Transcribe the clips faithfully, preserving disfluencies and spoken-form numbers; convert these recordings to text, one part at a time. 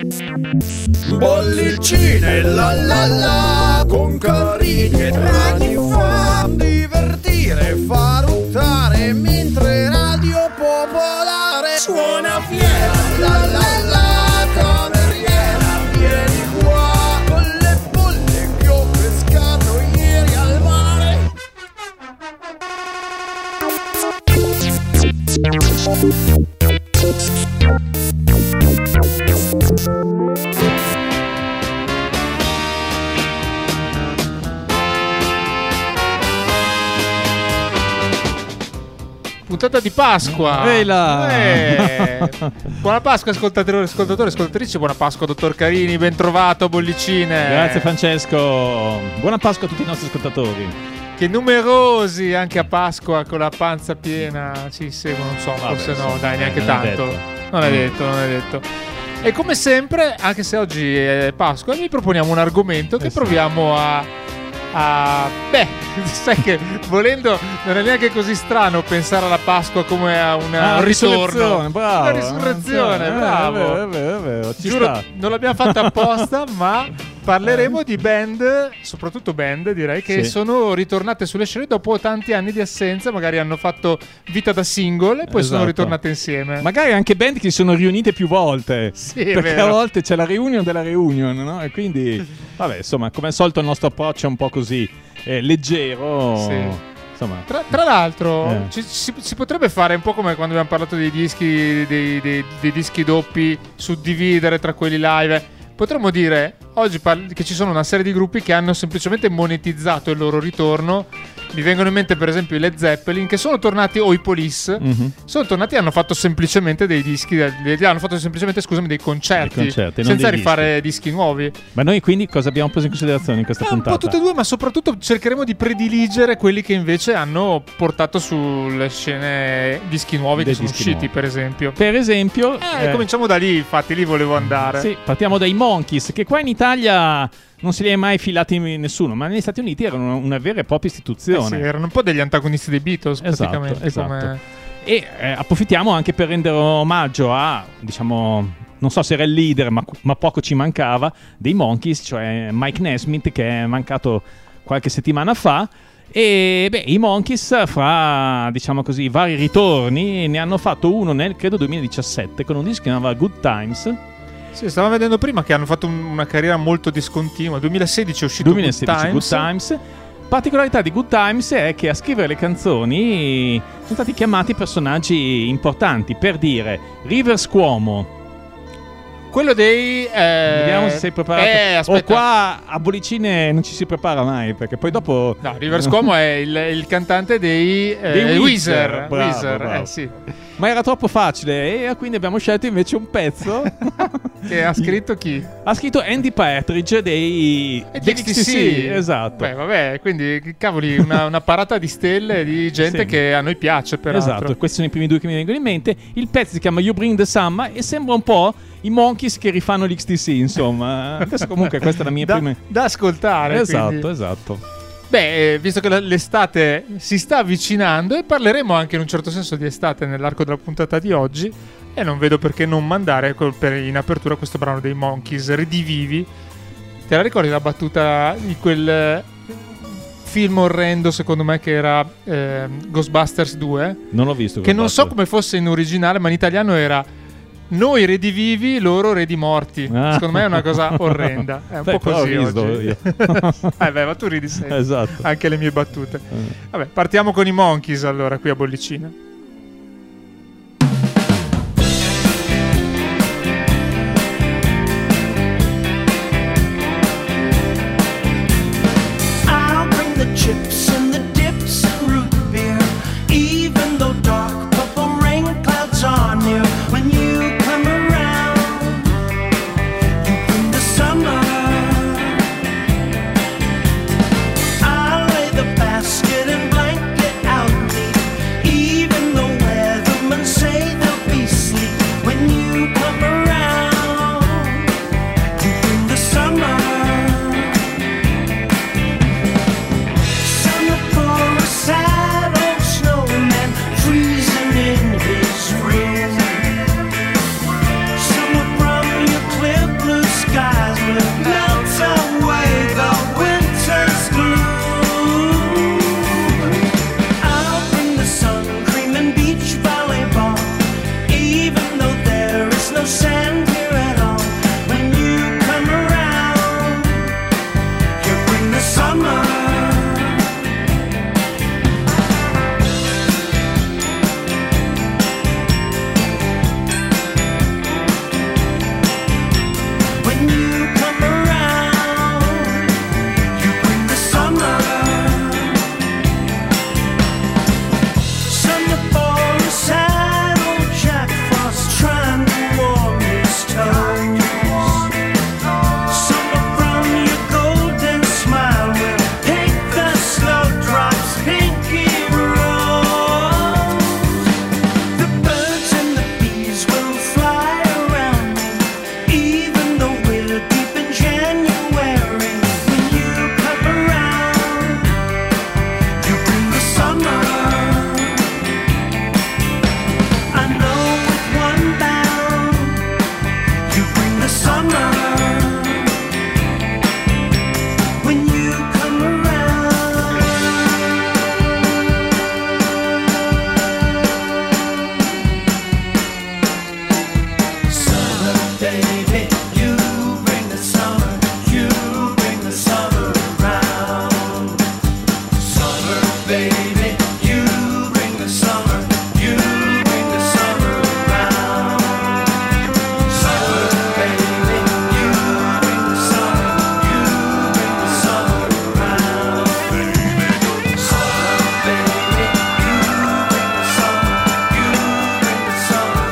Bollicine la la la, con Carini e Draghi fa divertire, fa ruttare, mentre Radio Popolare suona fiera. La la la, cameriera, vieni qua, con le bolle che ho pescato ieri al mare. Puntata di Pasqua. Ehi là. Eh. Buona Pasqua ascoltatori, ascoltatori, ascoltatrici. Buona Pasqua dottor Carini, ben trovato a Bollicine. Grazie Francesco. Buona Pasqua a tutti i nostri ascoltatori. Che numerosi anche a Pasqua con la panza piena ci seguono, non so, Vabbè, forse no, sì, dai, neanche non è tanto. detto. Non è detto, non è detto. E come sempre, anche se oggi è Pasqua, vi proponiamo un argomento che Eh sì. proviamo a a beh, sai che volendo non è neanche così strano pensare alla Pasqua come a una Ah, un ritorno, risurrezione, bravo. una risurrezione, Eh, bravo. È vero, è vero, è vero. Ci Giuro, sta. non l'abbiamo fatta apposta, ma parleremo di band, soprattutto band direi, che Sì. sono ritornate sulle scene dopo tanti anni di assenza, magari hanno fatto vita da single e poi sono Esatto. ritornate insieme. Magari anche band che si sono riunite più volte. Sì, è perché vero. a volte c'è la reunion della reunion, no? E quindi, vabbè, insomma, come al solito il nostro approccio è un po' così eh, leggero. Sì. Insomma, Tra, tra l'altro Eh. ci- si, si potrebbe fare un po' come quando abbiamo parlato dei dischi dei, dei- dei dischi doppi, suddividere tra quelli live. Potremmo dire oggi parli- che ci sono una serie di gruppi che hanno semplicemente monetizzato il loro ritorno. Mi vengono in mente per esempio i Led Zeppelin, che sono tornati, o i Police, mhm. sono tornati e hanno fatto semplicemente dei dischi, dei- hanno fatto semplicemente, scusami, dei concerti, Dei concerti, non senza dei rifare dischi, nuovi. Ma noi quindi cosa abbiamo preso in considerazione in questa Eh, un puntata? po' tutte e due, ma soprattutto cercheremo di prediligere quelli che invece hanno portato sulle scene dischi nuovi Dei che sono dischi usciti, nuovi. per esempio. Per esempio, Eh, eh, cominciamo da lì, infatti, lì volevo andare. sì, partiamo dai Monkees, che qua in Italia non se li è mai filati nessuno, ma negli Stati Uniti erano una vera e propria Eh istituzione. sì, erano un po' degli antagonisti dei Beatles, Esatto, praticamente. esatto. Come... E eh, approfittiamo anche per rendere omaggio a, diciamo, non so se era il leader, ma, ma poco ci mancava, dei Monkees, cioè Mike Nesmith, che è mancato qualche settimana fa. E beh, i Monkees, fra, diciamo così, vari ritorni, ne hanno fatto uno nel, credo, duemiladiciassette, con un disco che si chiamava Good Times. Sì, stavamo vedendo prima che hanno fatto un- una carriera molto discontinua. duemilasedici è uscito duemilasedici Good Times. Good Times. Particolarità di Good Times è che a scrivere le canzoni sono stati chiamati personaggi importanti, per dire Rivers Cuomo. Quello dei... Eh... Vediamo se sei preparato. Eh, O aspetta. qua a Bollicine non ci si prepara mai, perché poi dopo... No, Rivers Cuomo è il, il cantante dei, eh, Dei Weezer. Weezer, bravo, Weezer, bravo. eh, sì. Ma era troppo facile e quindi abbiamo scelto invece un pezzo Che ha scritto chi? ha scritto Andy Partridge dei E degli X T X T C, C. esatto. Beh, vabbè, quindi cavoli, una, una parata di stelle di gente Sì. che a noi piace, peraltro. Esatto, questi sono i primi due che mi vengono in mente. Il pezzo si chiama You Bring the Summer e sembra un po' i Monkees che rifanno l'X T C, insomma. Adesso comunque questa è la mia da, prima... da ascoltare. Esatto, quindi. esatto. Beh, eh, visto che la- l'estate si sta avvicinando e parleremo anche in un certo senso di estate nell'arco della puntata di oggi, e non vedo perché non mandare col- per- in apertura questo brano dei Monkees, Ridivivi. Te la ricordi la battuta di quel eh, film orrendo, secondo me, che era eh, Ghostbusters due? Non l'ho visto. Che non so Ghostbusters. come fosse in originale, ma in italiano era noi redivivi, loro redimorti. Ah. Secondo me è una cosa orrenda. È un Beh, po' però così ho riso oggi. io. eh beh, ma tu ridi sempre. Esatto. Anche le mie battute. Eh. Vabbè, partiamo con i Monkees allora qui a Bollicina. I'll bring the chips and the dips and root beer, even though dark purple rain clouds are near. When you come around, you bring the summer. I'll lay the basket and blanket out neat, even baby, you bring the summer, you bring the summer around. Summer, baby, you bring the summer, you bring the summer around. Summer, baby, you bring the summer, you bring the summer around. Summer, baby, you bring the summer, you bring the summer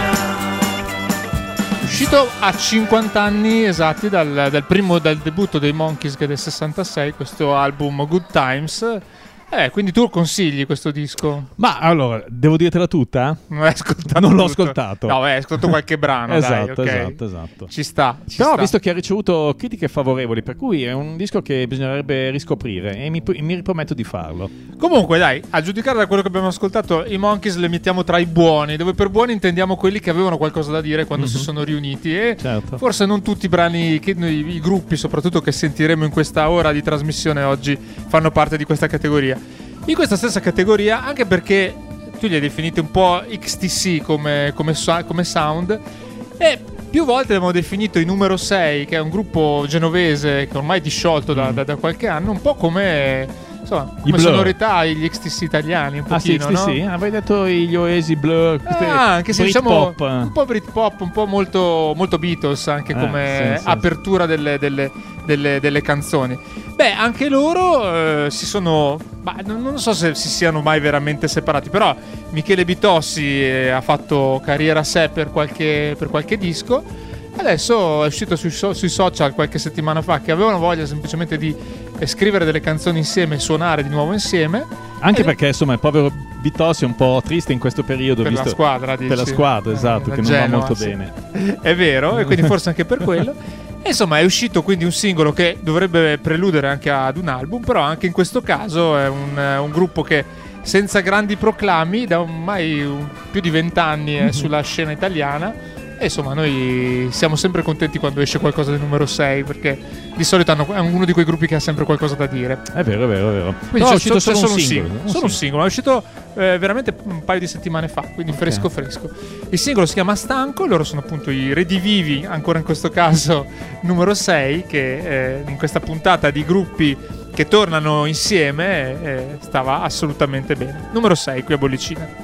around. Uscito a cinquanta anni esatti dal, dal primo dal debutto dei Monkees, che è del sessantasei, questo album Good Times. Eh, quindi tu consigli questo disco? Ma allora, devo dirtela tutta? Non l'hai ascoltato? Non l'ho tutto? ascoltato. No, hai ascoltato qualche brano, Esatto, dai, ok. esatto, esatto. Ci sta, ci Però ho sta. visto che ha ricevuto critiche favorevoli, per cui è un disco che bisognerebbe riscoprire e mi, mi riprometto di farlo. Comunque, dai, a giudicare da quello che abbiamo ascoltato, i Monkees li mettiamo tra i buoni, dove per buoni intendiamo quelli che avevano qualcosa da dire quando Mhm. si sono riuniti, e Certo. forse non tutti i brani, che noi, i gruppi soprattutto che sentiremo in questa ora di trasmissione oggi, fanno parte di questa categoria. In questa stessa categoria, anche perché tu li hai definiti un po' X T C come, come, so- come sound, e più volte abbiamo definito i Numero sei, che è un gruppo genovese che ormai è disciolto da, da- da qualche anno, un po' come, insomma, I come Blur. sonorità gli X T C italiani, un Ah sì, pochino, sì, no? sì, avrei detto gli Oasis Blur, queste Ah, anche se diciamo Britpop. un po' Britpop, un po' molto, molto Beatles anche Eh, come sì, sì, apertura delle, delle, delle, delle canzoni. Beh, anche loro eh, si sono, bah, non, non so se si siano mai veramente separati, però Michele Bitossi eh, ha fatto carriera a sé per qualche, per qualche disco. Adesso è uscito sui, so- sui social qualche settimana fa che avevano voglia semplicemente di eh, scrivere delle canzoni insieme e suonare di nuovo insieme. Anche Eh, perché insomma il povero Bitossi è un po' triste in questo periodo, per visto la squadra, dici? per la squadra, Eh, esatto, la che non Genoa, va molto sì. bene. È vero, e quindi forse anche per quello. E insomma, è uscito quindi un singolo che dovrebbe preludere anche ad un album, però anche in questo caso è un, un gruppo che senza grandi proclami da ormai un- più di vent'anni è sulla scena italiana. E insomma, noi siamo sempre contenti quando esce qualcosa del Numero sei, perché di solito hanno- è uno di quei gruppi che ha sempre qualcosa da dire. È vero, è vero, è vero. Quindi Però c'è, è uscito c'è solo, solo un un singolo. singolo, solo un singolo, è uscito eh, veramente un paio di settimane fa, quindi Ok. fresco fresco. Il singolo si chiama Stanco, loro sono appunto i redivivi, ancora in questo caso Numero sei, che eh, in questa puntata di gruppi che tornano insieme eh, stava assolutamente bene. Numero sei qui a Bollicina.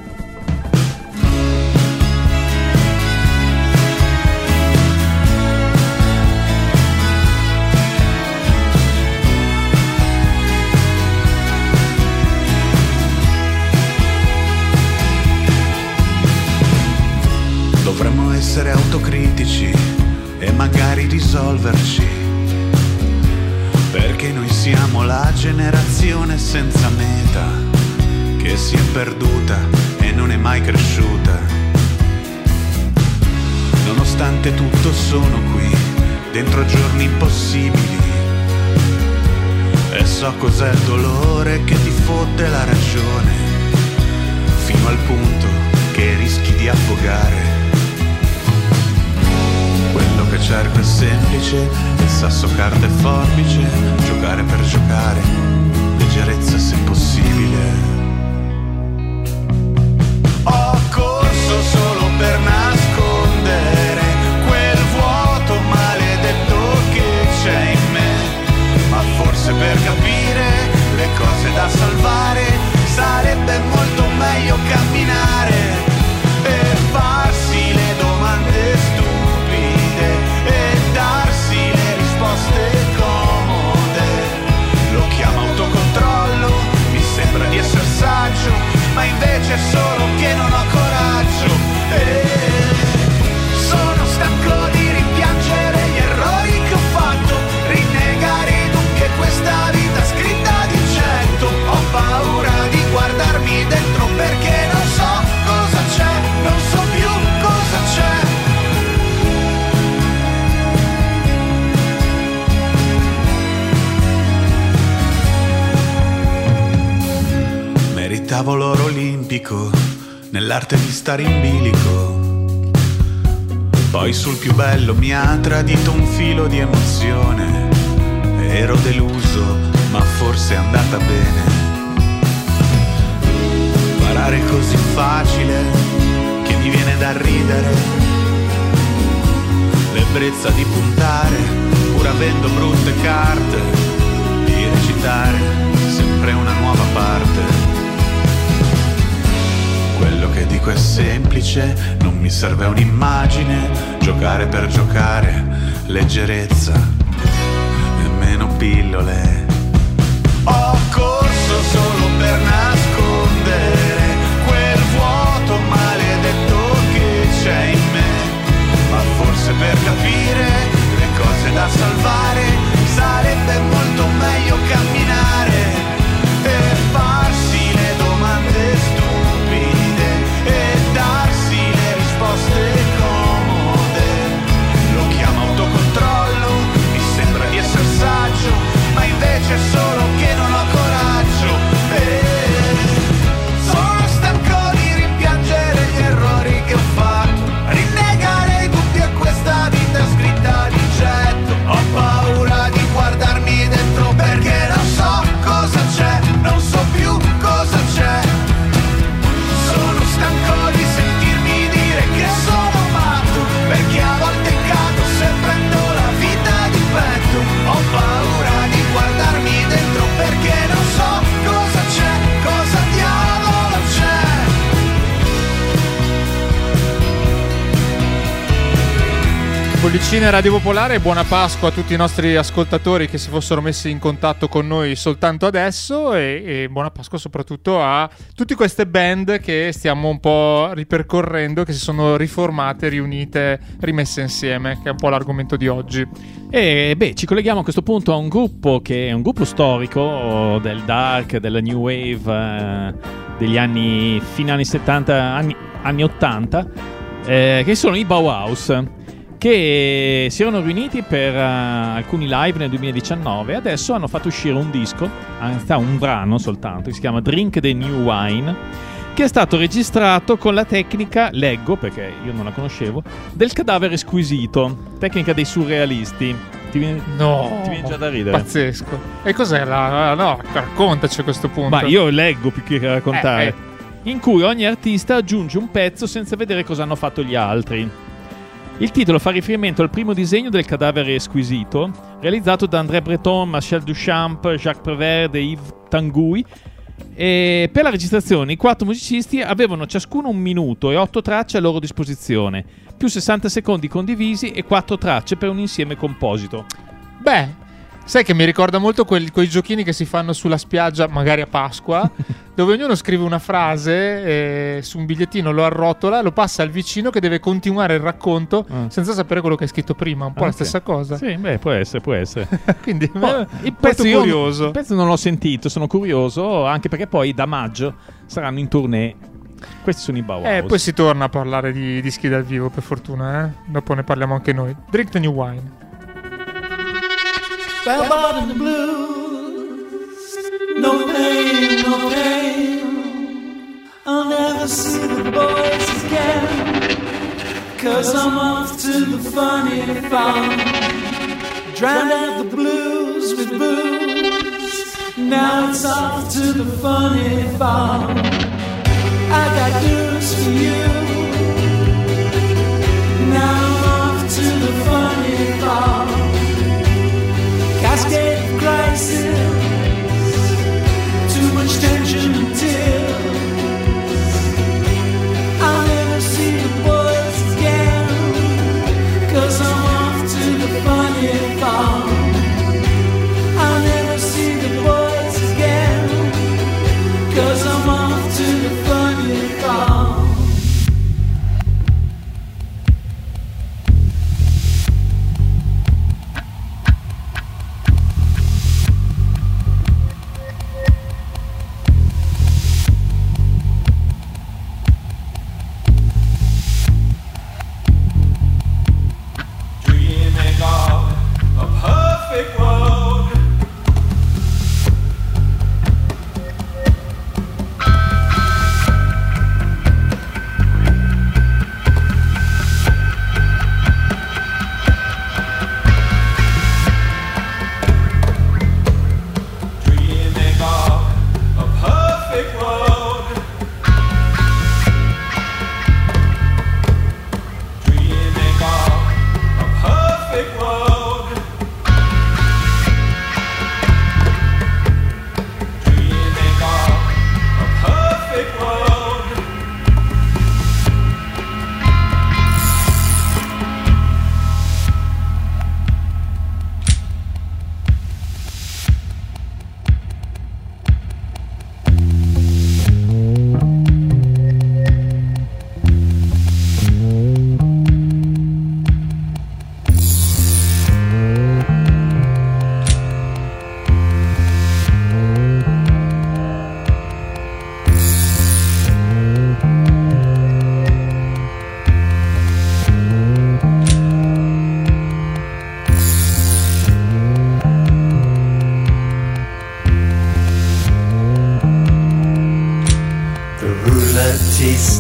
Dovremmo essere autocritici e magari risolverci, perché noi siamo la generazione senza meta, che si è perduta e non è mai cresciuta. Nonostante tutto sono qui, dentro giorni impossibili, e so cos'è il dolore che ti fotte la ragione, fino al punto che rischi di affogare. Quello che cerco è semplice, il sasso, carta e forbice, giocare per giocare, leggerezza se possibile. Ho corso solo per nascondere quel vuoto maledetto che c'è in me, ma forse per capire le cose da salvare sarebbe molto meglio camminare e farsi le domande stupide e darsi le risposte comode. Lo chiamo autocontrollo, mi sembra di essere saggio, ma invece è solo che non ho coraggio. E sono stanco di rimpiangere gli errori che ho fatto, rinnegare dunque questa vita scritta di cento. Ho paura di guardarmi dentro perché non so cosa c'è, non so più cosa c'è. Meritavo l'oro olimpico nell'arte di stare in bilico. Poi sul più bello mi ha tradito un filo di emozione. Ero deluso, ma forse è andata bene. Parare così facile che mi viene da ridere. l'ebbrezza di puntare, pur avendo brutte carte, di recitare sempre una nuova parte. Quello che dico è semplice, non mi serve un'immagine, giocare per giocare, leggerezza, nemmeno pillole. Ho corso solo per nascondere quel vuoto maledetto che c'è in me, ma forse per capire le cose da salvare sarebbe molto meglio camminare e farsi le domande stupide e darsi le risposte comode. Lo chiamo autocontrollo, mi sembra di essere saggio, ma invece è solo che non ho coraggio. E sono stanco di rimpiangere gli errori che ho fatto, rinnegare i dubbi a questa vita scritta di getto. Ho paura di guardarmi dentro perché non so cosa c'è, non so più cosa c'è. Sono stanco di sentirmi dire che sono matto, perché a volte cado se prendo la vita di petto. Ho paura di guardarmi dentro perché non so cosa c'è, cosa diavolo c'è. Bollicine Radio Popolare, buona Pasqua a tutti i nostri ascoltatori che si fossero messi in contatto con noi soltanto adesso e, e buona Pasqua soprattutto a tutte queste band che stiamo un po' ripercorrendo, che si sono riformate, riunite, rimesse insieme, che è un po' l'argomento di oggi. E beh, ci colleghiamo a questo punto a un gruppo che è un gruppo storico del dark, della new wave, eh, degli anni fino anni settanta, anni, anni ottanta, eh, che sono i Bauhaus, che si erano riuniti per uh, alcuni live nel duemiladiciannove. Adesso hanno fatto uscire un disco, anzi un brano soltanto, che si chiama Drink the New Wine, che è stato registrato con la tecnica, leggo perché io non la conoscevo, del cadavere squisito, tecnica dei surrealisti. Ti viene, No, ti viene già da ridere. Pazzesco. E cos'è la... no, raccontaci a questo punto. Ma io leggo più che raccontare. Eh, eh. In cui ogni artista aggiunge un pezzo senza vedere cosa hanno fatto gli altri. Il titolo fa riferimento al primo disegno del cadavere squisito, realizzato da André Breton, Marcel Duchamp, Jacques Prévert e Yves Tanguy. E per la registrazione i quattro musicisti avevano ciascuno un minuto e otto tracce a loro disposizione, più sessanta secondi condivisi e quattro tracce per un insieme composito. Beh, sai che mi ricorda molto quel, quei giochini che si fanno sulla spiaggia, magari a Pasqua, dove ognuno scrive una frase eh, su un bigliettino, lo arrotola, lo passa al vicino che deve continuare il racconto Ah. senza sapere quello che è scritto prima. Un po' Ah, la ok. stessa cosa. Sì, beh, può essere, può essere. Quindi Oh, eh, il molto pezzo io- curioso. il pezzo non l'ho sentito, sono curioso, anche perché poi da maggio saranno in tournée. Questi sono i Bauhaus. Eh, poi si torna a parlare di dischi dal vivo, per fortuna, eh? Dopo ne parliamo anche noi. Drink the New Wine. Bell bottom blues, no pain, no pain. I'll never see the boys again, 'cause I'm off to the funny farm. Drowned out the blues with booze, now it's off to the funny farm. I got news for you, now I'm off to the funny farm. Cascade of crisis, too much tension and tears. I'll never see the boys again, 'cause I'm off to the funny farm. I'll never see the boys again, 'cause I'm off to the funny farm.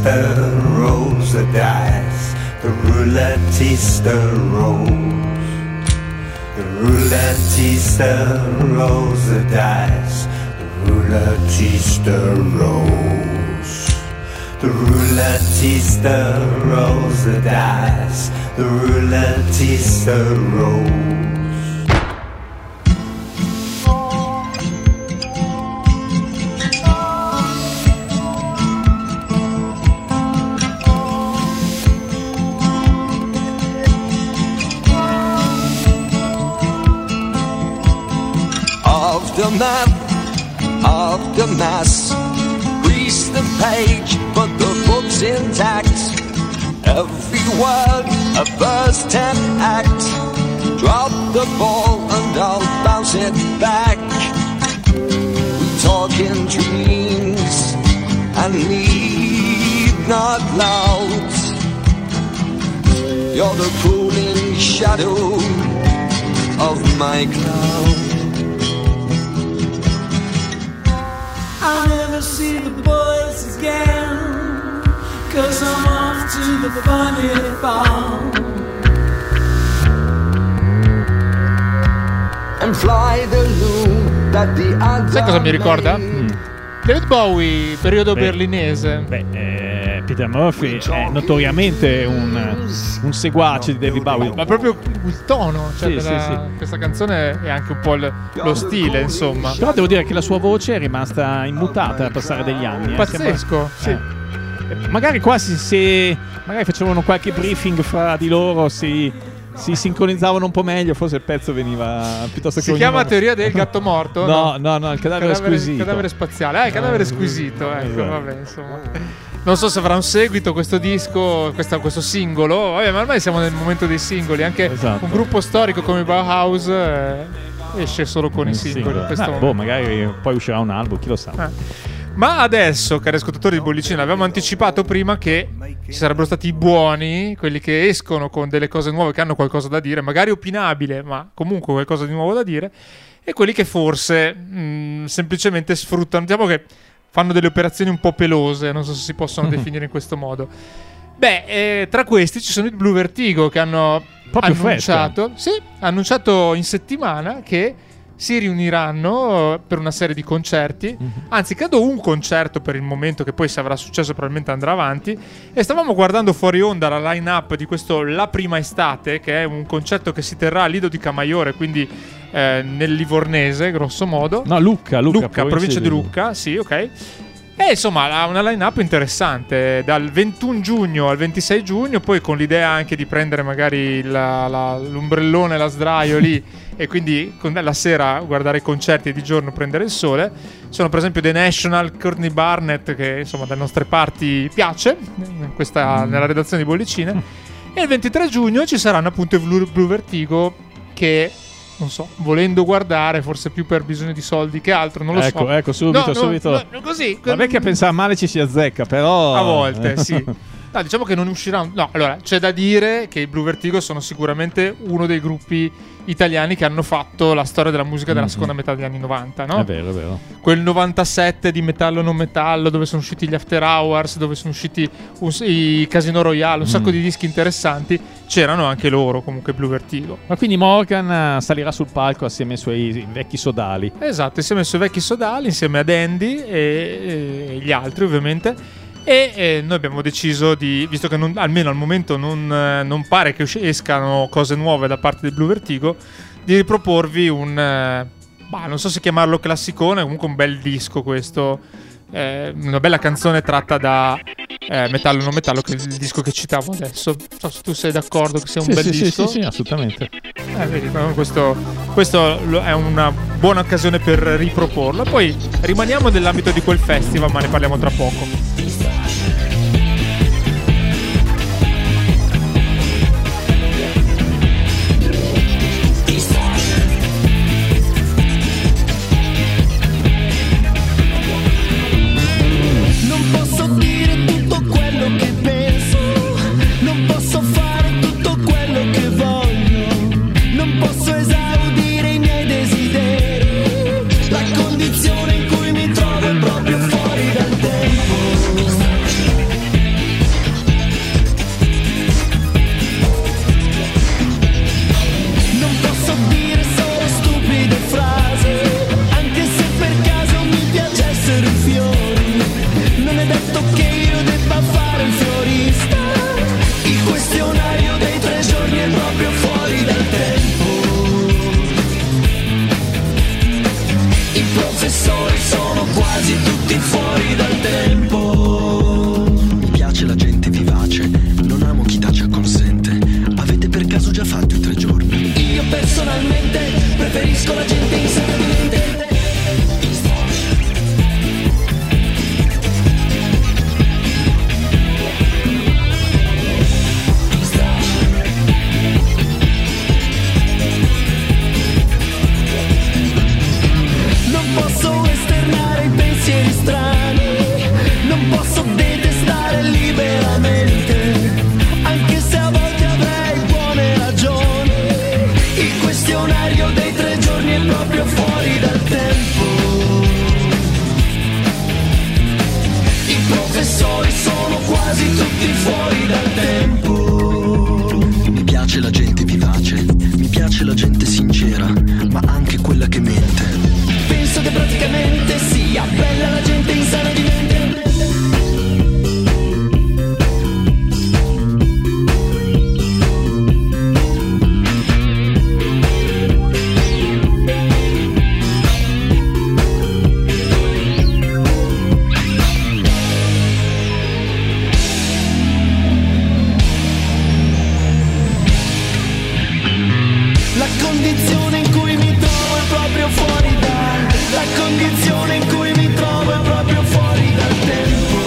rouletista rolls the dice. The rouletista rolls. The rouletista rolls the dice. The rouletista rolls. The rouletista rolls the dice. The rouletista rolls. The map of the mass, grease the page, but the book's intact. Every word a first and act. Drop the ball and I'll bounce it back. We talk in dreams and need not loud. You're the cooling shadow of my cloud. I'll never see the boys again, 'cause I'm off to the funny farm. And fly the loom that the other. Sai cosa mi ricorda? Mm. David Bowie, periodo Beh, berlinese. Beh, eh, Peter Murphy è notoriamente un, un seguace di David Bowie. Ma proprio il tono, cioè Sì, della- sì, sì. questa canzone è anche un po' il- lo stile, insomma. Però devo dire che la sua voce è rimasta immutata al passare degli anni. eh. Pazzesco, sì. Sembra- eh, Magari quasi se magari facevano qualche briefing fra di loro, si, si sincronizzavano un po' meglio, forse il pezzo veniva piuttosto che Si chiama ognuno- teoria del gatto morto? No, no, no, il cadavere, squisito. Il cadavere spaziale. Ah, il cadavere squisito, ecco, Esatto. vabbè, insomma. Non so se avrà un seguito questo disco, questa- questo singolo. Vabbè, ma ormai siamo nel momento dei singoli. Anche Esatto. un gruppo storico come Bauhaus eh, esce solo con i Un singoli. singolo. in questo Ah, momento. boh, magari poi uscirà un album, chi lo sa. Eh. Ma adesso, cari ascoltatori di Bollicina, avevamo anticipato prima che ci sarebbero stati i buoni, quelli che escono con delle cose nuove, che hanno qualcosa da dire, magari opinabile, ma comunque qualcosa di nuovo da dire, e quelli che forse mh, semplicemente sfruttano, diciamo che fanno delle operazioni un po' pelose, non so se si possono definire in questo modo. Beh, eh, tra questi ci sono i Blue Vertigo che hanno Proprio annunciato, sì, annunciato in settimana che si riuniranno eh, per una serie di concerti, anzi credo un concerto per il momento, che poi se avrà successo probabilmente andrà avanti, e stavamo guardando fuori onda la line-up di questo La Prima Estate, che è un concerto che si terrà a Lido di Camaiore, quindi eh, nel Livornese grosso modo. No, Lucca, Lucca, Lucca, provincia di Lucca, sì, ok. E insomma ha una line-up interessante, dal ventuno giugno al ventisei giugno, poi con l'idea anche di prendere magari la- la- l'ombrellone e la sdraio lì e quindi con la sera guardare i concerti e di giorno prendere il sole. Sono per esempio The National, Courtney Barnett, che insomma dalle nostre parti piace in questa, nella redazione di Bollicine. E il ventitré giugno ci saranno appunto i Blue, Blue Vertigo, che non so, volendo guardare, forse più per bisogno di soldi che altro, non lo Ecco, so. ecco, subito, No, no, subito. no, così. Vabbè che a pensare male ci si azzecca, però... A volte, sì. No, diciamo che non uscirà. un- No, allora, c'è da dire che i Blue Vertigo sono sicuramente uno dei gruppi italiani che hanno fatto la storia della musica della Mhm. seconda metà degli anni novanta, no? È vero, è vero. Quel novantasette di metallo non metallo, dove sono usciti gli After Hours, dove sono usciti un- i Casino Royale, un sacco Mm. di dischi interessanti. C'erano anche loro, comunque, Blue Vertigo. Ma quindi Morgan eh, salirà sul palco assieme ai suoi vecchi sodali. Esatto, insieme ai suoi vecchi sodali, insieme ad Andy e, e gli altri ovviamente. E eh, noi abbiamo deciso di, visto che non- almeno al momento non, eh, non pare che usci- escano cose nuove da parte del Blue Vertigo, di riproporvi un, eh, bah, non so se chiamarlo classicone, comunque un bel disco questo, eh, una bella canzone tratta da eh, Metallo non metallo, che è il disco che citavo adesso. Non so se tu sei d'accordo che sia un Sì, bel sì, sì, disco. sì, sì, assolutamente. Eh, vedi, no, questo, questo lo- è una buona occasione per riproporlo. E poi rimaniamo nell'ambito di quel festival, ma ne parliamo tra poco. Non posso dire tutto quello che penso, non posso fare tutto quello che voglio, non posso esaudire i miei desideri, la condizione in cui mi trovo è proprio fuori dal tempo. personalmente preferisco la gente insana di mente. Non posso esternare i pensieri strani, non posso detestare liberamente, anche se a volte avrei buone ragioni. Il questionario dei tre giorni è proprio fuori dal tempo. I professori sono quasi tutti fuori dal tempo. Mi piace la gente vivace, mi piace la gente sincera, ma anche quella che mente. Penso che praticamente sia bella la gente insana di mente. La condizione in cui mi trovo è proprio fuori dal La condizione in cui mi trovo è proprio fuori dal tempo.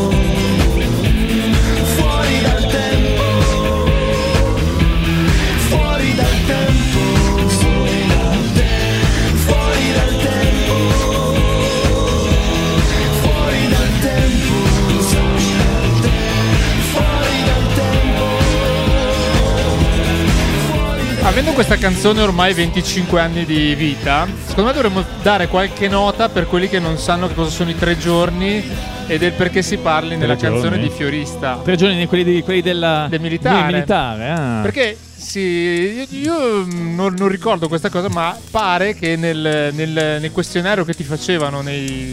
Fuori dal tempo. Fuori dal tempo. Fuori dal tempo. Fuori dal tempo. Fuori dal tempo. Fuori dal tempo. Avendo questa canzone ormai venticinque anni di vita, secondo me dovremmo dare qualche nota per quelli che non sanno che cosa sono i tre giorni e del perché si parli nella Tre canzone giorni? di Fiorista. Tre giorni di quelli, di, quelli della, Del militare. del militare, ah. Perché sì, io, io non, non ricordo questa cosa, ma pare che nel, nel- nel questionario che ti facevano nei-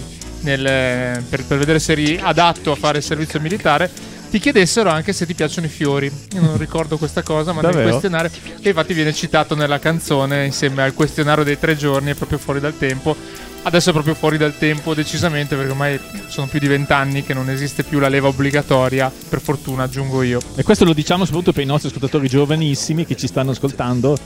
nel- per, per vedere se eri adatto a fare il servizio militare ti chiedessero anche se ti piacciono i fiori. Io non ricordo questa cosa, ma nel Davvero? questionario, che infatti viene citato nella canzone insieme al questionario dei tre giorni, è proprio fuori dal tempo. Adesso è proprio fuori dal tempo decisamente, perché ormai sono più di vent'anni che non esiste più la leva obbligatoria, per fortuna aggiungo io. E questo lo diciamo soprattutto per i nostri ascoltatori giovanissimi che ci stanno ascoltando,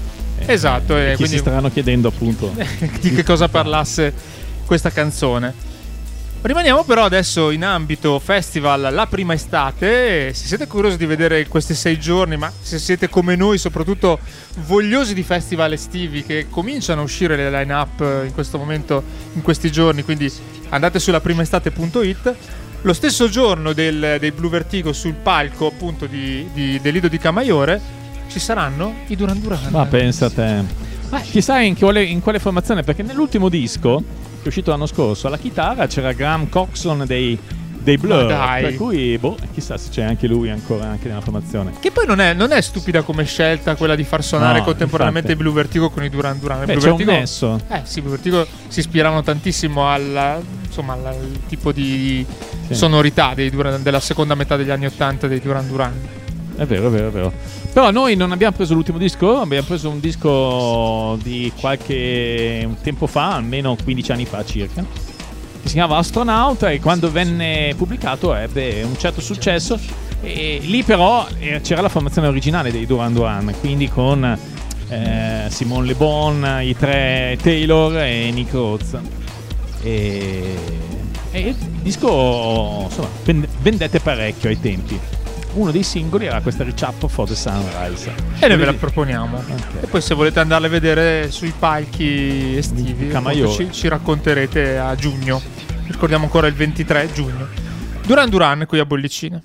Esatto, e e che quindi si staranno chiedendo appunto. di che cosa parlasse questa canzone. Rimaniamo però adesso in ambito festival La Prima Estate. Se siete curiosi di vedere questi sei giorni, ma se siete come noi soprattutto vogliosi di festival estivi che cominciano a uscire le line-up in questo momento, in questi giorni, quindi andate sulla primaestate punto it. Lo stesso giorno del, dei Blue Vertigo, sul palco appunto di, di, del Lido di Camaiore, ci saranno i Duran Duran. Ma pensa a te. Ma chissà in quale, in quale formazione, perché nell'ultimo disco che è uscito l'anno scorso alla chitarra c'era Graham Coxon dei, dei Blur, Ma dai. per cui boh, chissà se c'è anche lui ancora anche nella formazione. Che poi non è, non è stupida come scelta quella di far suonare No, contemporaneamente infatti. i Blue Vertigo con i Duran Duran. I Beh, Blue c'è un Vertigo- nesso. Eh sì, i Blue Vertigo si ispiravano tantissimo al, insomma, al, al tipo di Sì. sonorità dei Duran- della seconda metà degli anni ottanta dei Duran Duran. È vero, è vero, è vero. Però noi non abbiamo preso l'ultimo disco, abbiamo preso un disco di qualche tempo fa, almeno quindici anni fa circa, che si chiamava Astronauta, e quando venne pubblicato ebbe un certo successo. E lì però eh, c'era la formazione originale dei Duran Duran, quindi con eh, Simone Le Bon, i tre Taylor e Nick Rhodes. E, e il disco insomma vend- vendette parecchio ai tempi. Uno dei singoli era questa Reach Up for the Sunrise. E noi ve la proponiamo. Ok. E poi se volete andarle a vedere sui palchi estivi, Di Camaiore. appunto, ci, ci racconterete a giugno. Ricordiamo ancora il ventitré giugno. Duran Duran qui a Bollicine.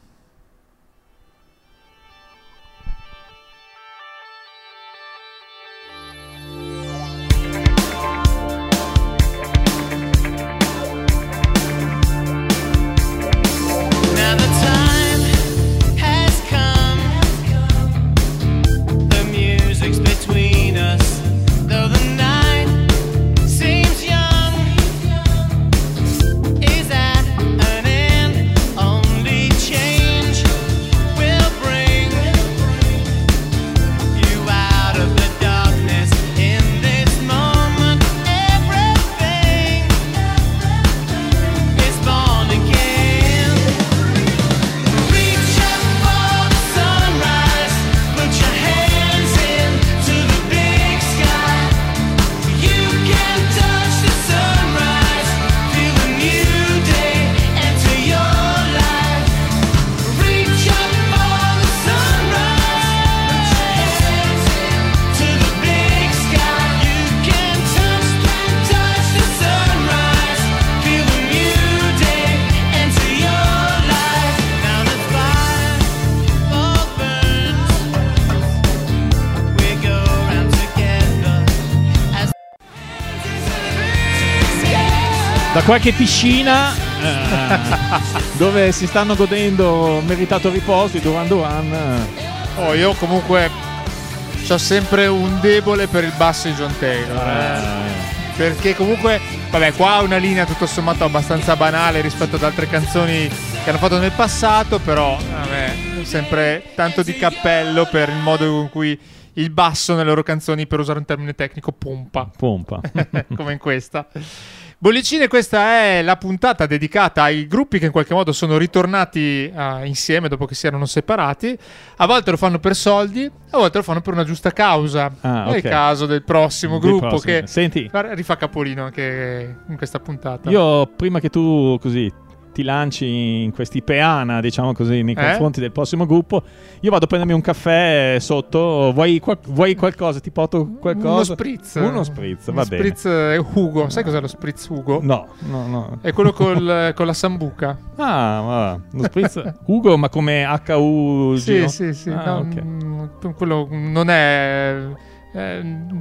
Now the time has come. The music's between us, though the night seems young. Is at an end. Only da qualche piscina eh, dove si stanno godendo meritato riposo i Duran Duran. Oh, io comunque c'ho sempre un debole per il basso di John Taylor, eh. perché comunque, vabbè, qua una linea tutto sommato abbastanza banale rispetto ad altre canzoni che hanno fatto nel passato, però a me sempre tanto di cappello per il modo in cui il basso nelle loro canzoni, per usare un termine tecnico, pompa. Pompa. Come in questa. Bollicine, questa è la puntata dedicata ai gruppi che in qualche modo sono ritornati uh, insieme dopo che si erano separati. A volte lo fanno per soldi, a volte lo fanno per una giusta causa. Ah, È il ok. caso del prossimo Del gruppo prossimo. che Senti, fa- rifà capolino anche in questa puntata. io prima che tu così ti lanci in questi peana, diciamo così, nei Eh? confronti del prossimo gruppo, io vado a prendermi un caffè sotto. Vuoi, qual- vuoi qualcosa? Ti porto qualcosa? Uno spritz. Uno spritz, va Uno bene. spritz eh, Ugo. Sai cos'è lo spritz Ugo? No, no, no. È quello col- con la sambuca. Ah, ma lo spritz Ugo, ma come H U G? Sì, sì, sì. Ah, no, ok. mm, quello non è eh,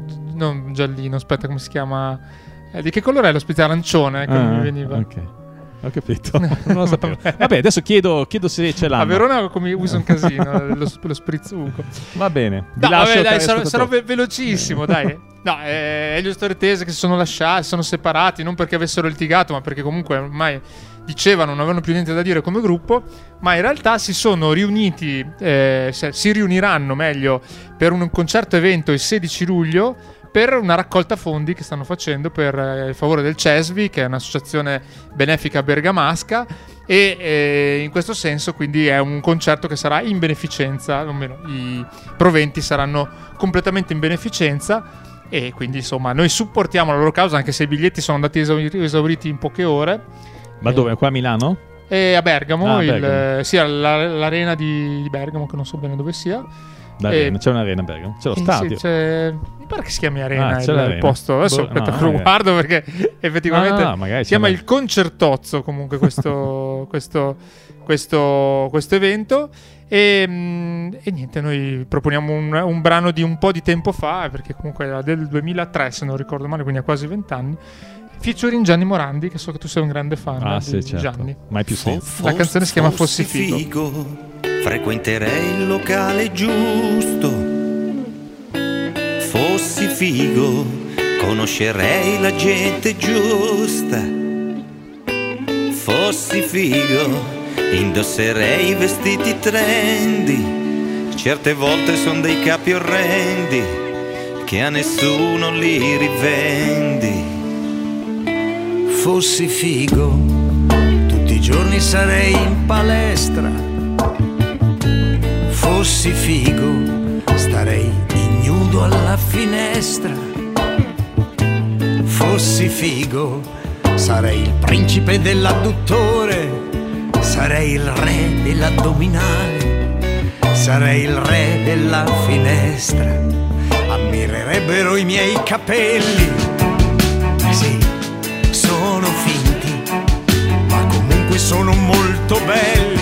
non giallino, aspetta, come si chiama? Eh, di che colore è lo spritz? Arancione, come Ah, mi veniva. ok. Ho capito. Non lo sapevo. Vabbè, adesso chiedo, chiedo se ce l'hanno. A Verona come usa un casino lo, lo spritz Ugo. Va bene. Vi No, lascio, vabbè, dai, cari sarò, ascoltatori. sarò ve- velocissimo, dai. No, eh, Elio Storie Tese che si sono lasciati, si sono separati, non perché avessero litigato, ma perché comunque ormai dicevano non avevano più niente da dire come gruppo, ma in realtà si sono riuniti, eh, se- si riuniranno meglio per un concerto evento il sedici luglio per una raccolta fondi che stanno facendo per eh, il favore del CESVI, che è un'associazione benefica bergamasca, e eh, in questo senso quindi è un concerto che sarà in beneficenza, o meno i proventi saranno completamente in beneficenza, e quindi insomma noi supportiamo la loro causa, anche se i biglietti sono andati esauri- esauriti in poche ore. Ma dove? Qua a Milano? E a Bergamo, Ah, il- Bergamo. eh, sì, alla- l'arena di, di Bergamo, che non so bene dove sia. L'arena, Eh, c'è un'arena a Bergamo. C'è lo Eh, stadio. sì, c'è... mi pare che si chiami Arena Ah, c'è il, l'Arena. il posto. Adesso Boh, aspetta, no, lo magari. guardo perché effettivamente Ah, magari si chiama c'è- il Concertozzo comunque questo, questo, questo, questo evento. E, mm, e niente, noi proponiamo un, un brano di un po' di tempo fa, perché comunque era del duemilatré se non ricordo male, quindi ha quasi vent'anni, featuring Gianni Morandi, che so che tu sei un grande fan Ah, di, sì, di certo. Gianni. Mai più senza. La canzone si chiama Fossi Figo. Frequenterei il locale giusto. Fossi figo, conoscerei la gente giusta. Fossi figo, indosserei i vestiti trendy. Certe volte son dei capi orrendi che a nessuno li rivendi. Fossi figo, tutti i giorni sarei in palestra. Fossi figo, starei ignudo alla finestra. Fossi figo, sarei il principe dell'adduttore. Sarei il re dell'addominale. Sarei il re della finestra. Ammirerebbero i miei capelli. Sì, sono finti, ma comunque sono molto belli.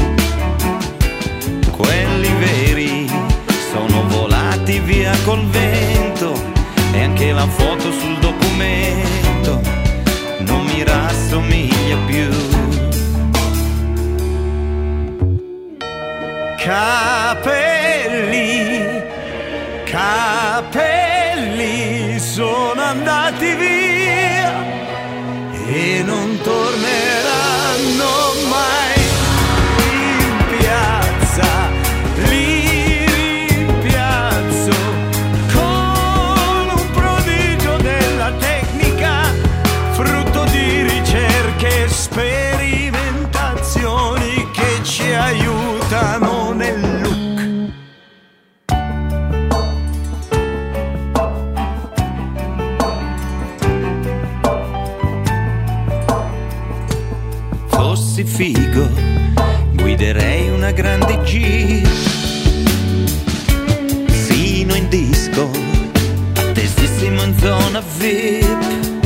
Quelli veri sono volati via col vento, e anche la foto sul documento non mi rassomiglia più. Capelli, capelli sono andati via e non torneranno mai. In piazza li rimpiazzo con un prodigio della tecnica, frutto di ricerche e sperimentazioni che ci aiutano nel look. Fossi figo, guiderei una grande Jeep fino in disco, attesissimo in zona V I P.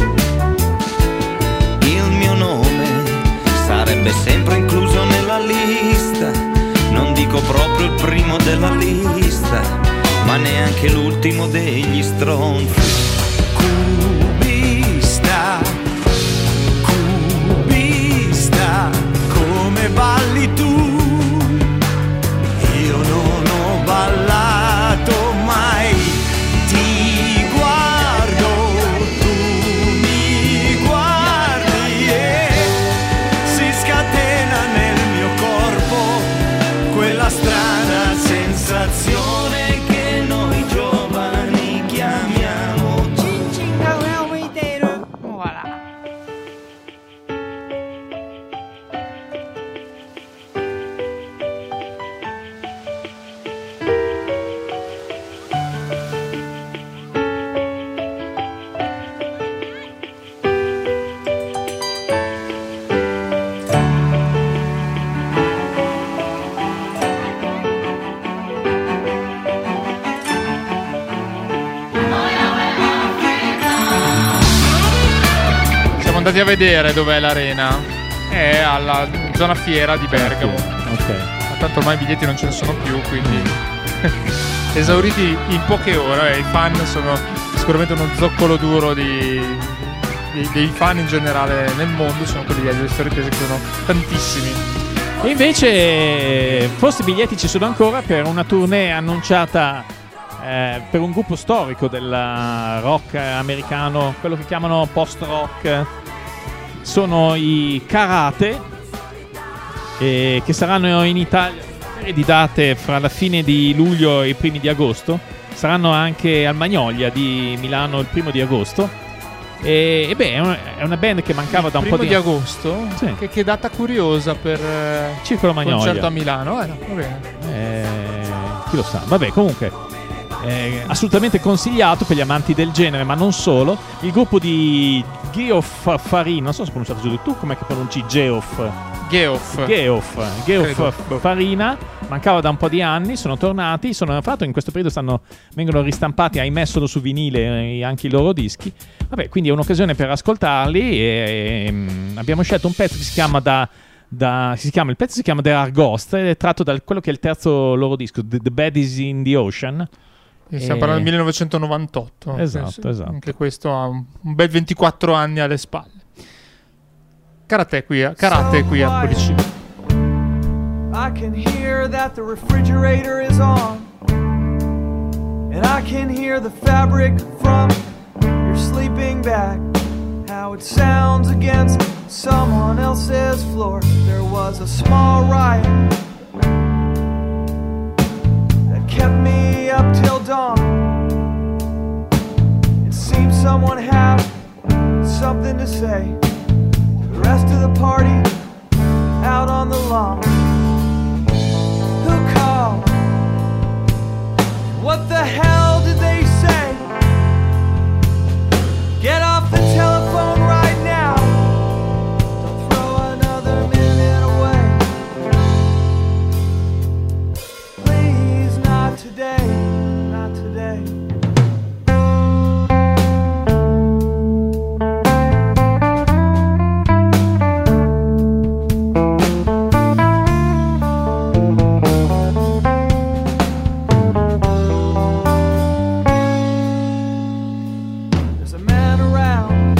Il mio nome sarebbe sempre incluso nella lista, non dico proprio il primo della lista, ma neanche l'ultimo degli stronzi. Cubista, balli tu. Io non ho ballato mai, ti guardo, tu mi guardi e si scatena nel mio corpo quella strana sensazione che noi giovani chiamiamo Cin Cin Kawamiteru. Voilà. Siamo andati a vedere dov'è l'arena. È alla zona fiera di Bergamo. Ok. Ma tanto ormai i biglietti non ce ne sono più, quindi esauriti in poche ore. I fan sono sicuramente uno zoccolo duro di, di- dei fan in generale nel mondo. Sono quelli delle storie tese che sono tantissimi. E invece, forse i biglietti ci sono ancora per una tournée annunciata eh, per un gruppo storico del rock americano, quello che chiamano post-rock. Sono i Karate, eh, che saranno in Italia di date fra la fine di luglio e i primi di agosto. Saranno anche al Magnolia di Milano il primo di agosto. E, e beh, è una, è una band che mancava da un Primo po' di di agosto? Sì. Che, che data curiosa per eh, Circolo Magnolia. concerto a Milano. Eh, no, va bene. Eh, chi lo sa, vabbè, comunque eh, assolutamente consigliato per gli amanti del genere, ma non solo. Il gruppo di Geoff Farina, non so se ho pronunciato giusto, tu com'è che pronunci Geoff? Geoff. Geoff, Geoff Credo. Farina, mancava da un po' di anni, sono tornati, sono fra l'altro in questo periodo stanno, vengono ristampati, ahimè solo su vinile eh, anche i loro dischi. Vabbè, quindi è un'occasione per ascoltarli e, e, mm, abbiamo scelto un pezzo che si chiama da Da, si chiama, il pezzo si chiama There Are Ghosts ed è tratto da quello che è il terzo loro disco, The, The Bad Is in the Ocean. E stiamo E- parlando del millenovecentonovantotto. Esatto, Sì, sì. esatto. Anche questo ha un un bel ventiquattro anni alle spalle. Karate qui a, karate qui a Policino. I can hear that the refrigerator is on, and I can hear the fabric from your sleeping bag, how it sounds against someone else's floor. There was a small riot that kept me up till dawn. It seemed someone had something to say. The rest of the party out on the lawn. Who called? What the hell did they say? Get off the telephone right now. Don't throw another minute away. Please, not today, not today. There's a man around.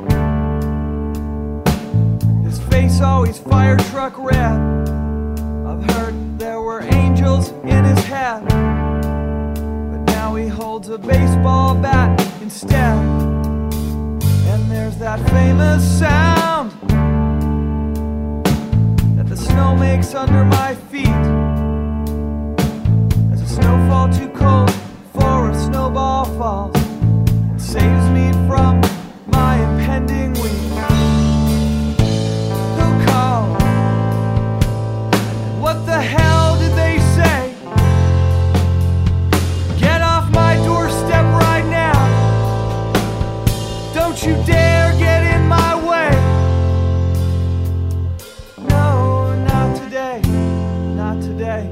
His face always fire truck red. I've heard there were angels in his head, but now he holds a baseball bat instead. And there's that famous sound that the snow makes under my feet. As a snowfall too cold for a snowball falls, it saves me from my impending week. Who called? What the hell did they say? Get off my doorstep right now. Don't you dare get in my way. No, not today, not today.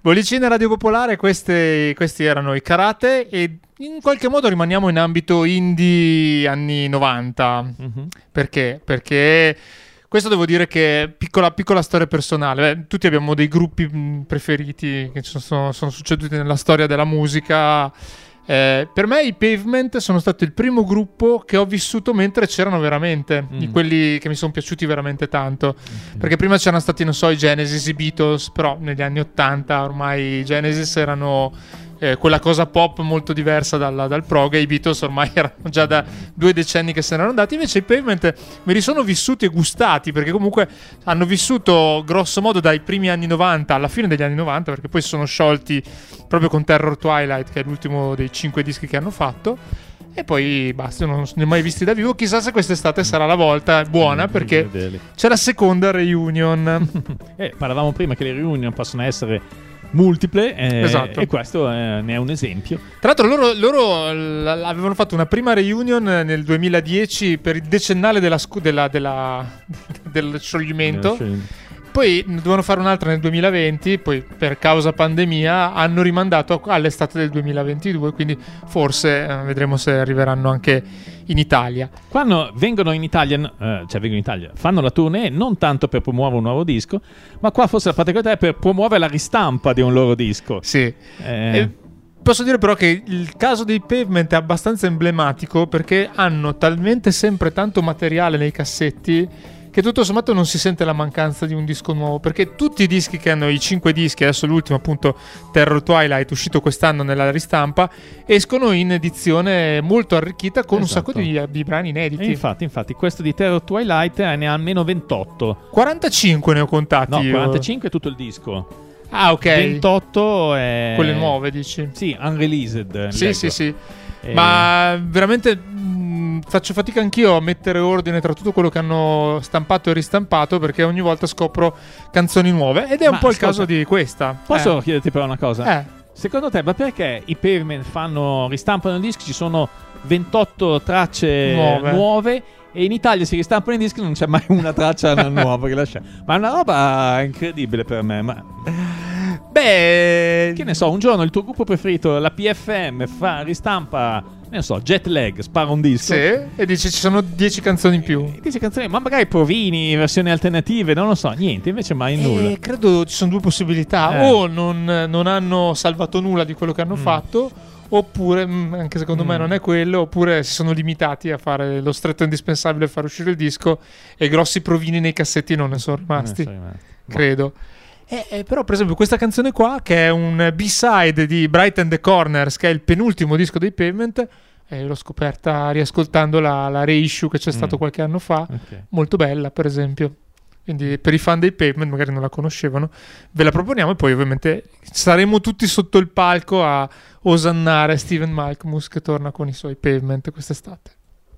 Bollicine Radio Popolare, queste, questi erano i Karate e in qualche modo rimaniamo in ambito indie anni novanta. Mhm. Perché? Perché questo devo dire che piccola, piccola storia personale. Beh, tutti abbiamo dei gruppi mh, preferiti che ci sono, sono succeduti nella storia della musica. Eh, per me i Pavement sono stato il primo gruppo che ho vissuto mentre c'erano veramente, Mm. di quelli che mi sono piaciuti veramente tanto. Perché prima c'erano stati, non so, i Genesis, i Beatles, però negli anni ottanta ormai i Genesis erano eh, quella cosa pop molto diversa dalla- dal prog, e i Beatles ormai erano già da due decenni che se ne erano andati. Invece i Pavement me li sono vissuti e gustati, perché comunque hanno vissuto grosso modo dai primi anni novanta alla fine degli anni novanta, perché poi si sono sciolti proprio con Terror Twilight, che è l'ultimo dei cinque dischi che hanno fatto. E poi basta, non ne ho mai visti da vivo. Chissà se quest'estate sarà la volta buona, perché Vederli. c'è la seconda reunion. Eh, parlavamo prima che le reunion possono essere multiple, eh, Esatto. e questo eh, ne è un esempio. Tra l'altro loro, loro l- avevano fatto una prima reunion nel duemiladieci per il decennale della scu- della- della- del scioglimento. Poi dovevano fare un'altra nel duemilaventi, poi per causa pandemia hanno rimandato a- all'estate del duemilaventidue, quindi forse eh, vedremo se arriveranno anche in Italia. Quando vengono in Italia, eh, cioè vengono in Italia, fanno la tournée non tanto per promuovere un nuovo disco, ma qua forse la particolarità è per promuovere la ristampa di un loro disco. Sì. Eh, E posso dire però che il caso dei Pavement è abbastanza emblematico, perché hanno talmente sempre tanto materiale nei cassetti che tutto sommato non si sente la mancanza di un disco nuovo, perché tutti i dischi che hanno, i cinque dischi, adesso l'ultimo appunto Terror Twilight, uscito quest'anno nella ristampa, escono in edizione molto arricchita con Esatto. un sacco di, di brani e inediti. infatti, infatti, questo di Terror Twilight eh, ne ha almeno ventotto. quarantacinque ne ho contati No, io. quarantacinque è tutto il disco. Ah, ok. ventotto è... Quelle nuove, dici? Sì, unreleased. Sì, leggo. sì, sì. Eh, Ma veramente mh, faccio fatica anch'io a mettere ordine tra tutto quello che hanno stampato e ristampato, perché ogni volta scopro canzoni nuove, ed è un Ma po' il ascolta, caso di questa. Posso Eh. chiederti però una cosa? Eh. Secondo te, ma perché i Pavement fanno, ristampano il disco, ci sono ventotto tracce Nuove. nuove, e in Italia si ristampano i dischi e non c'è mai una traccia nuova che lascia. Ma è una roba incredibile per me. Ma Beh, che ne so, un giorno il tuo gruppo preferito, la P F M, fa ristampa, ne so, Jet Lag, spara un disco. sì, e dici ci sono dieci canzoni in più. Dice canzoni, ma magari provini, versioni alternative, non lo so, niente, invece mai nulla. Eh, credo ci sono due possibilità: Eh. o non, non hanno salvato nulla di quello che hanno Mm. fatto, oppure, mm, anche secondo me Mm. non è quello, oppure si sono limitati a fare lo stretto indispensabile per far uscire il disco, e grossi provini nei cassetti non ne sono rimasti, Eh, sai, ma- credo. Eh, eh, però per esempio questa canzone qua, che è un B-side di Bright and the Corners, che è il penultimo disco dei Pavement, eh, l'ho scoperta riascoltando la, la reissue che c'è stato Mm. qualche anno fa, Ok. molto bella per esempio. Quindi per i fan dei Pavement, magari non la conoscevano, ve la proponiamo, e poi ovviamente saremo tutti sotto il palco a osannare Steven Malkmus, che torna con i suoi Pavement quest'estate.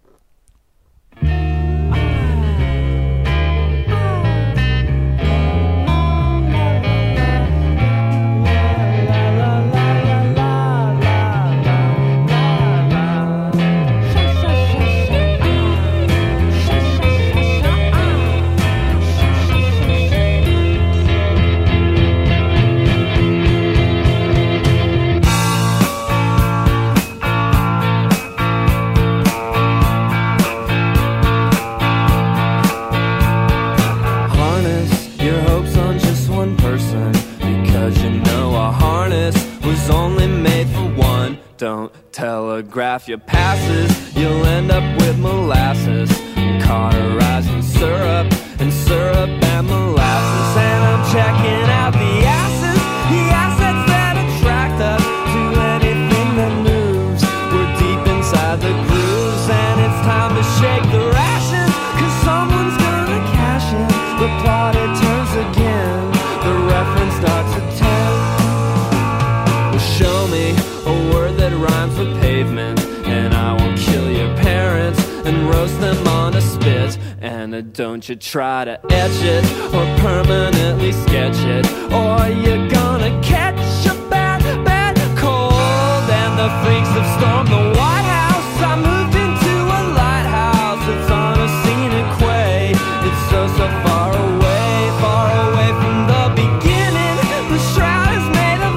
Harness your hopes on just one person, because you know a harness was only made for one. Don't telegraph your passes, you'll end up with molasses, cauterizing syrup and syrup and molasses. And I'm checking out the asses, the assets that attract us to anything that moves. We're deep inside the grooves, and it's time to shake the rations, 'cause someone's gonna cash in. The plot it turns again, the reference starts at ten. Well, show me a word that rhymes with pavement, and I will kill your parents and roast them on a spit. And uh, don't you try to etch it or permanently sketch it, or you're gonna catch a bad, bad cold. And the freaks have stormed the White House. I moved into a lighthouse. It's on a scenic way. It's so, so far away, far away from the beginning. The shroud is made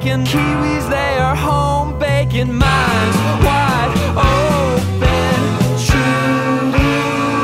making kiwis, they are home baking, minds wide open, truly.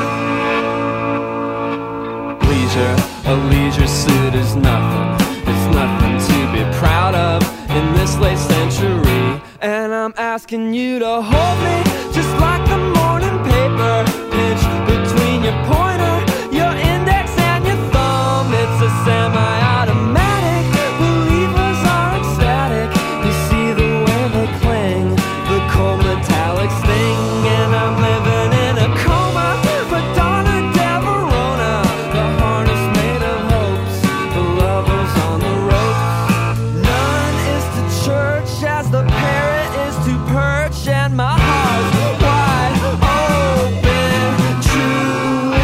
Leisure, a leisure suit is nothing, it's nothing to be proud of in this late century. And I'm asking you to hold me just like the morning paper, pinch between your pointer, your index and your thumb. It's a semi-automatic, believers are ecstatic. You see the way they cling, the cold metallic sting. And I'm living in a coma for Donna Del Verona, the harness made of hopes, the lovers on the ropes. None is to church as the parrot is to perch, and my heart's wide open, truly.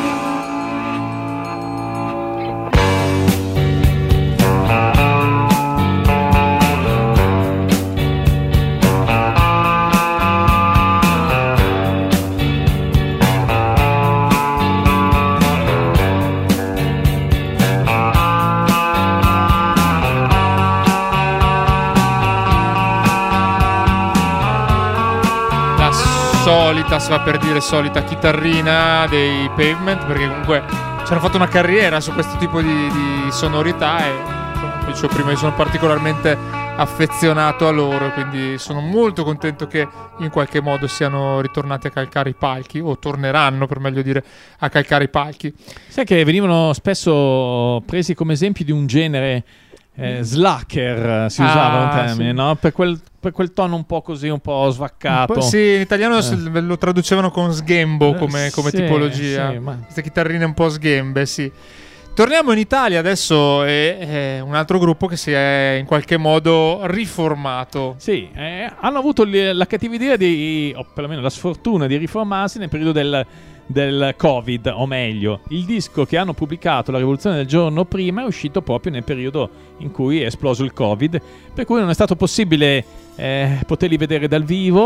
La solita, si va per dire solita chitarrina dei Pavement, perché comunque ci hanno fatto una carriera su questo tipo di, di sonorità e come dicevo prima, io sono particolarmente affezionato a loro, quindi sono molto contento che in qualche modo siano ritornati a calcare i palchi, o torneranno per meglio dire a calcare i palchi. Sai che venivano spesso presi come esempi di un genere eh, slacker, si Ah, usava un termine, sì. no? Per quel, per quel tono un po' così, un po' svaccato. Poi, sì, in italiano Eh. se- lo traducevano con sghembo come, come Sì, tipologia. sì, ma- Queste chitarrine un po' sghembe, sì. Torniamo in Italia adesso, è, è un altro gruppo che si è in qualche modo riformato. Sì, eh, hanno avuto l- la cattiva idea di, o perlomeno la sfortuna di riformarsi nel periodo del, del Covid, o meglio, il disco che hanno pubblicato, La Rivoluzione del giorno prima, è uscito proprio nel periodo in cui è esploso il Covid, per cui non è stato possibile eh, poterli vedere dal vivo,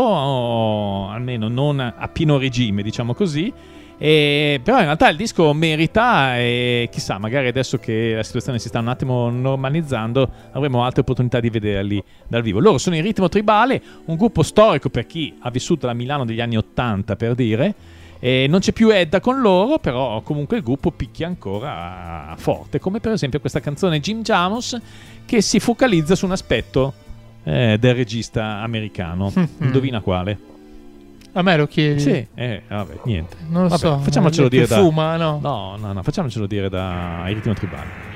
o almeno non a pieno regime, diciamo così. E, però in realtà il disco merita, e chissà, magari adesso che la situazione si sta un attimo normalizzando avremo altre opportunità di vederli dal vivo. Loro sono in Ritmo Tribale, un gruppo storico per chi ha vissuto la Milano degli anni ottanta, per dire. E non c'è più Edda con loro, però comunque il gruppo picchia ancora forte, come per esempio questa canzone Jim Jarmusch, che si focalizza su un aspetto eh, del regista americano. Indovina quale? A me lo chiedi? Sì, eh, vabbè, niente. Non lo Vabbè, so. facciamocelo Che dire da fuma, no? No, no, no, facciamocelo dire da Ritmo Tribale.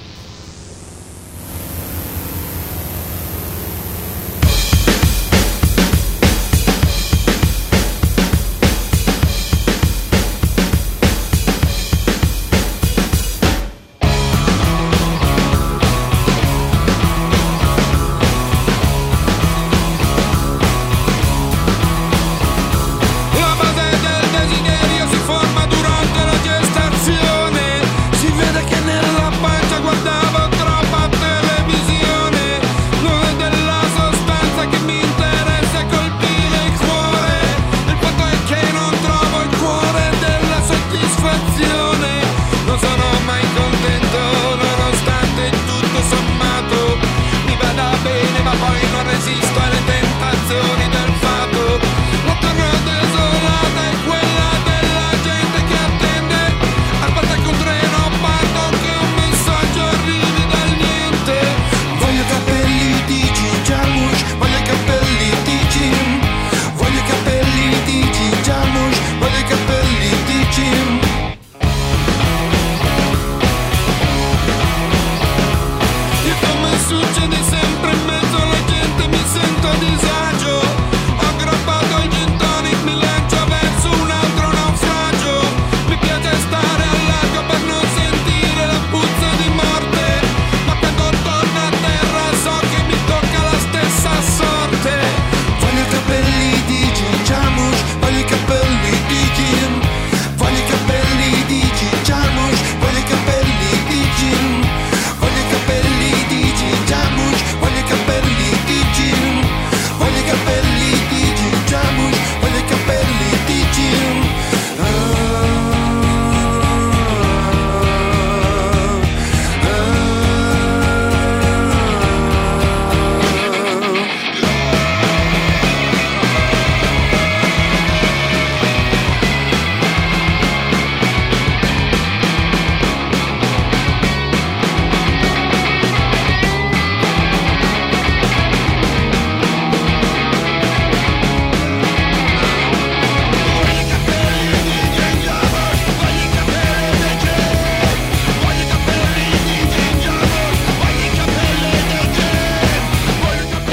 La base del desiderio si forma durante la gestazione. Si vede che nella pancia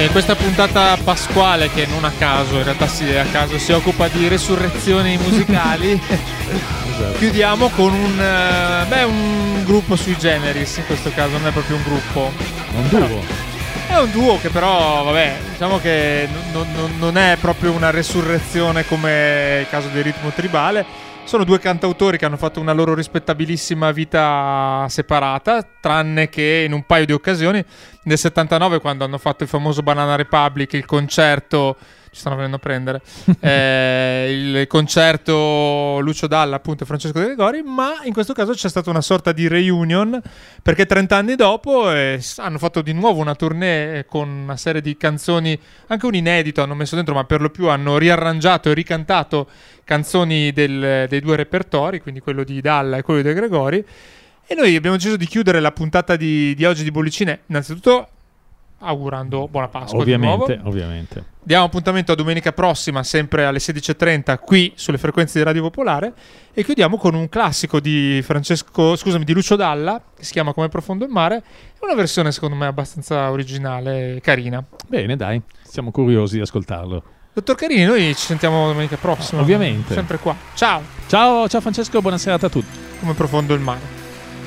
E questa puntata pasquale, che non a caso, in realtà sì, a caso, si occupa di resurrezioni musicali, esatto. Chiudiamo con un, uh, beh, un gruppo sui generis, in questo caso non è proprio un gruppo. Un duo. È un duo che però, vabbè, diciamo che non, non, non è proprio una resurrezione come il caso del ritmo tribale. Sono due cantautori che hanno fatto una loro rispettabilissima vita separata, tranne che in un paio di occasioni. Nel settantanove, quando hanno fatto il famoso Banana Republic, il concerto, ci stanno venendo a prendere, eh, il concerto Lucio Dalla, appunto, e Francesco De Gregori, ma in questo caso c'è stata una sorta di reunion, perché trent'anni dopo eh, hanno fatto di nuovo una tournée con una serie di canzoni, anche un inedito hanno messo dentro, ma per lo più hanno riarrangiato e ricantato canzoni del, dei due repertori, quindi quello di Dalla e quello di De Gregori. E noi abbiamo deciso di chiudere la puntata di, di oggi di Bollicine innanzitutto augurando buona Pasqua. Ovviamente, di nuovo. ovviamente. Diamo appuntamento a domenica prossima, sempre alle sedici e trenta, qui sulle frequenze di Radio Popolare, e chiudiamo con un classico di Francesco, scusami, di Lucio Dalla, che si chiama Come profondo il mare. È una versione secondo me abbastanza originale e carina. Bene, dai, siamo curiosi di ascoltarlo. Dottor Carini, noi ci sentiamo domenica prossima. Ovviamente. Sempre qua. Ciao. Ciao, ciao Francesco, buona serata a tutti. Come profondo il mare.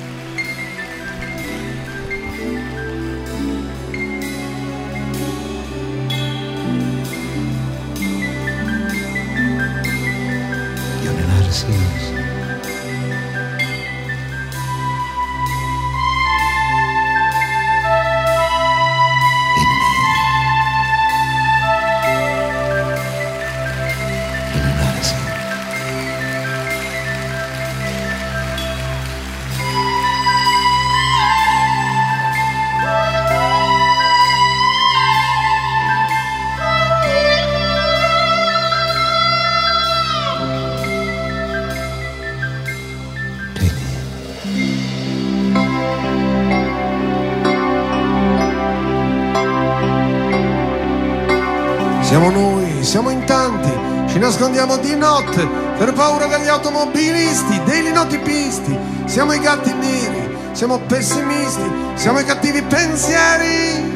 Siamo noi, siamo in tanti, ci nascondiamo di notte per paura degli automobilisti, dei linotipisti. Siamo i gatti neri, siamo pessimisti, siamo i cattivi pensieri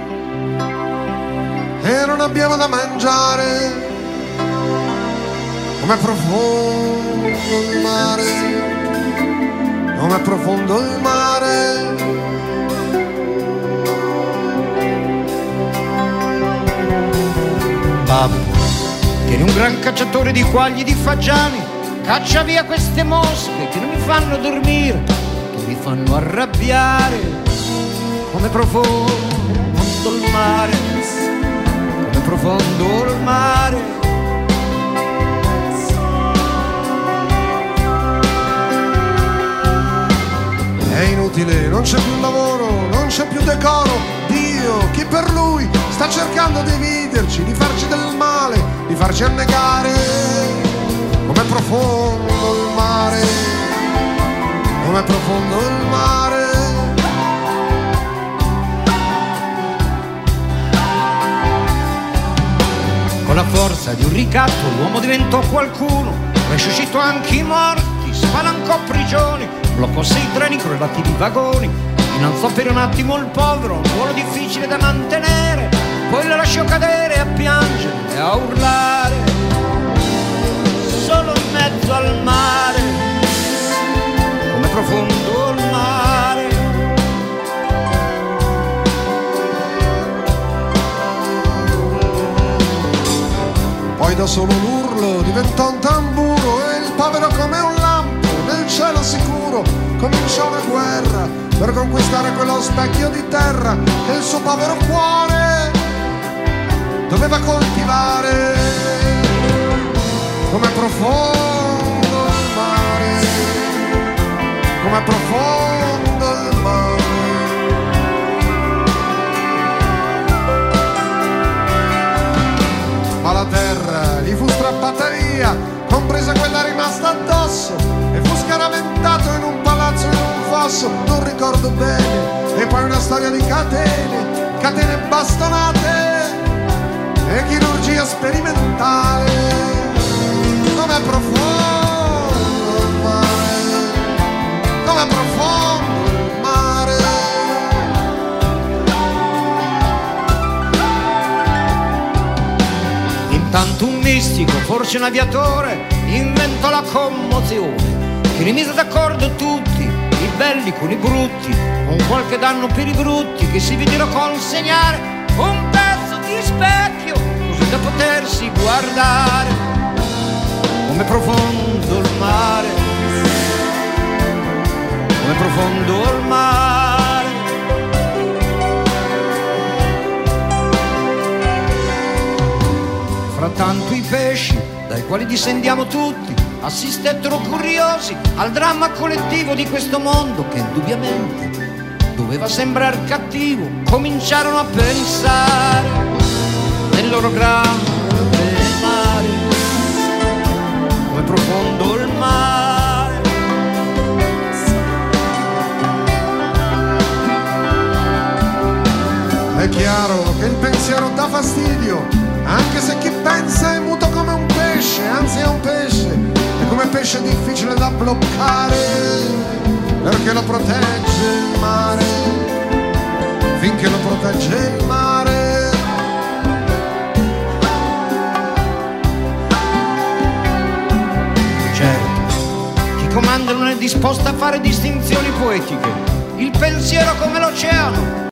e non abbiamo da mangiare. Com'è profondo il mare, com'è profondo il mare. Babbo, che eri un gran cacciatore di quagli di fagiani, caccia via queste mosche che non mi fanno dormire, che mi fanno arrabbiare. Come profondo il mare, come profondo il mare. È inutile, non c'è più lavoro, non c'è più decoro. Dio, chi per lui sta cercando di dividerci, di farci del male, di farci annegare. Com'è profondo il mare, com'è profondo il mare. Con la forza di un ricatto l'uomo diventò qualcuno, resuscitò anche i morti, spalancò prigioni, bloccò sei treni con relativi vagoni, innalzò per un attimo il povero, un ruolo difficile da mantenere, poi lo lasciò cadere a piangere e a urlare, solo in mezzo al mare, come profondo il mare. Poi da solo l'urlo diventò un tamburo e il povero come un lampo nel cielo sicuro cominciò una guerra per conquistare quello specchio di terra che il suo povero cuore doveva coltivare. Com'è profondo il mare, com'è profondo il mare. Ma la terra gli fu strappata via, compresa quella rimasta addosso, e fu scaraventato in un palazzo, in un fosso, non ricordo bene. E poi una storia di catene, catene bastonate e chirurgia sperimentale. Com'è profondo il mare, com'è profondo il mare. equilibristico, forse un aviatore, inventò la commozione, che rimise d'accordo tutti, i belli con i brutti, con qualche danno per i brutti, che si videro consegnare un pezzo di specchio, così da potersi guardare. Come profondo il mare, come profondo il mare. Frattanto i pesci, dai quali discendiamo tutti, assistettero curiosi al dramma collettivo di questo mondo che indubbiamente doveva sembrare cattivo. Cominciarono a pensare nel loro grande mare, come profondo il mare. È chiaro che il pensiero dà fastidio, anche se chi pensa è muto come un pesce, anzi è un pesce, è come pesce difficile da bloccare, perché lo protegge il mare, finché lo protegge il mare. Certo, chi comanda non è disposto a fare distinzioni poetiche, il pensiero come l'oceano